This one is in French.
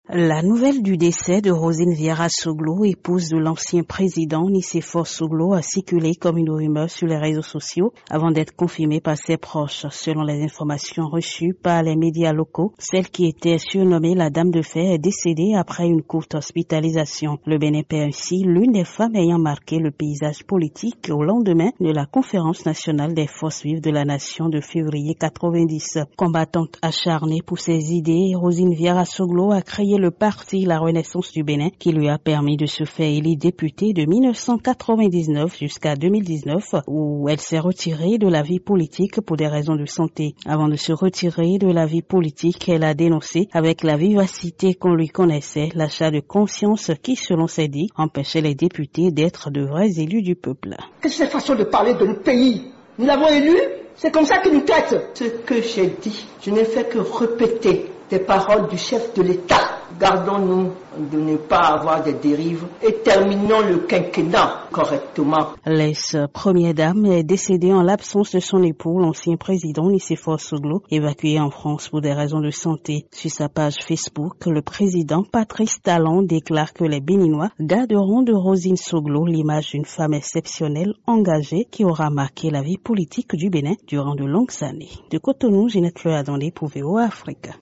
La nouvelle du décès de Rosine Vieira Soglo, épouse de l'ancien président Nicéphore Soglo, a circulé comme une rumeur sur les réseaux sociaux avant d'être confirmée par ses proches. Selon les informations reçues par les médias locaux, celle qui était surnommée la Dame de Fer est décédée après une courte hospitalisation. Le Bénin perd ainsi l'une des femmes ayant marqué le paysage politique au lendemain de la conférence nationale des forces vives de la nation de février 90. Combattante acharnée pour ses idées, Rosine Vieira Soglo a créé le parti La Renaissance du Bénin qui lui a permis de se faire élire députée de 1999 jusqu'à 2019 où elle s'est retirée de la vie politique pour des raisons de santé. Avant de se retirer de la vie politique, elle a dénoncé avec la vivacité qu'on lui connaissait l'achat de conscience qui, selon ses dits, empêchait les députés d'être de vrais élus du peuple. Qu'est-ce que cette façon de parler de notre pays? Nous l'avons élu, c'est comme ça qu'ils nous traitent. Ce que j'ai dit, je n'ai fait que répéter des paroles du chef de l'État. Gardons-nous de ne pas avoir des dérives et terminons le quinquennat correctement. L'ex-première dame est décédée en l'absence de son époux, l'ancien président Nicéphore Soglo, évacué en France pour des raisons de santé. Sur sa page Facebook, le président Patrice Talon déclare que les Béninois garderont de Rosine Soglo l'image d'une femme exceptionnelle, engagée, qui aura marqué la vie politique du Bénin durant de longues années. De Cotonou, Ginette Fleur-Adondé pour VOA Afrique.